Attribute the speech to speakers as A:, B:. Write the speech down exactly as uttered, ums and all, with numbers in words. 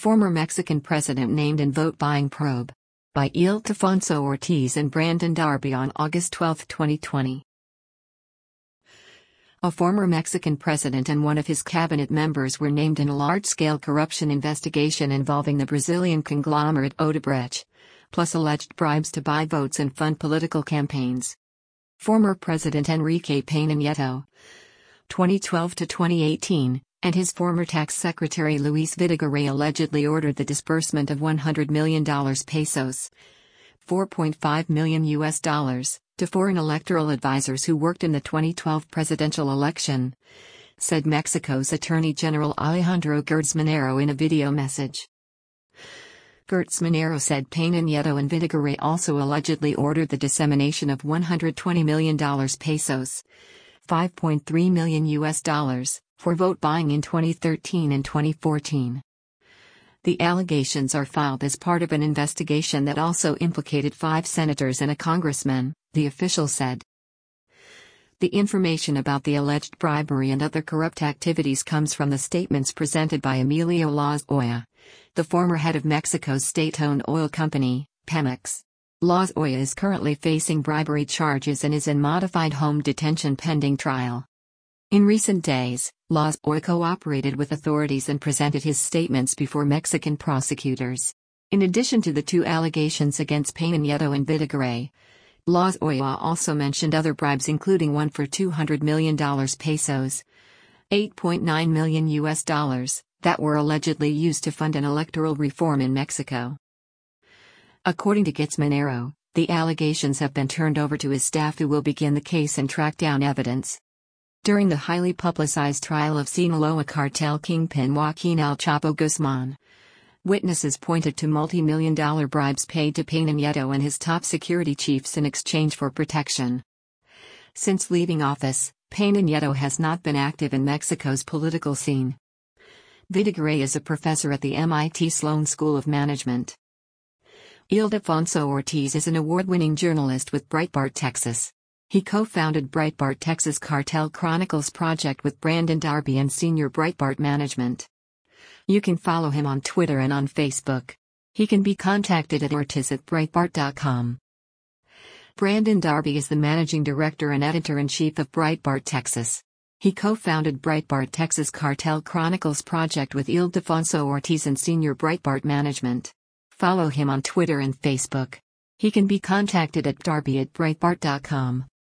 A: Former Mexican president named in vote buying probe. By Ildefonso Ortiz and Brandon Darby on August twelfth, twenty twenty. A former Mexican president and one of his cabinet members were named in a large-scale corruption investigation involving the Brazilian conglomerate Odebrecht, plus alleged bribes to buy votes and fund political campaigns. Former President Enrique Peña Nieto, twenty twelve to twenty eighteen, and his former tax secretary Luis Videgaray allegedly ordered the disbursement of one hundred million pesos, four point five million U S dollars, to foreign electoral advisors who worked in the twenty twelve presidential election, said Mexico's Attorney General Alejandro Gertz Manero in a video message. Gertz Manero said Peña Nieto and Videgaray also allegedly ordered the dissemination of one hundred twenty million pesos, five point three million U S dollars, for vote buying in twenty thirteen and twenty fourteen. The allegations are filed as part of an investigation that also implicated five senators and a congressman, the official said. The information about the alleged bribery and other corrupt activities comes from the statements presented by Emilio Lozoya, the former head of Mexico's state-owned oil company, Pemex. Lozoya is currently facing bribery charges and is in modified home detention pending trial. In recent days, Lozoya cooperated with authorities and presented his statements before Mexican prosecutors. In addition to the two allegations against Peña Nieto and Videgaray, Lozoya also mentioned other bribes, including one for two hundred million pesos, eight point nine million U S dollars, that were allegedly used to fund an electoral reform in Mexico. According to Gertz Manero, the allegations have been turned over to his staff, who will begin the case and track down evidence. During the highly publicized trial of Sinaloa cartel kingpin Joaquin El Chapo Guzman, witnesses pointed to multi-million dollar bribes paid to Peña Nieto and his top security chiefs in exchange for protection. Since leaving office, Peña Nieto has not been active in Mexico's political scene. Videgaray is a professor at the M I T Sloan School of Management. Ildefonso Ortiz is an award-winning journalist with Breitbart Texas. He co-founded Breitbart Texas Cartel Chronicles project with Brandon Darby and Senior Breitbart Management. You can follow him on Twitter and on Facebook. He can be contacted at ortiz at breitbart dot com. Brandon Darby is the managing director and editor-in-chief of Breitbart Texas. He co-founded Breitbart Texas Cartel Chronicles project with Ildefonso Ortiz and Senior Breitbart Management. Follow him on Twitter and Facebook. He can be contacted at darby at breitbart dot com.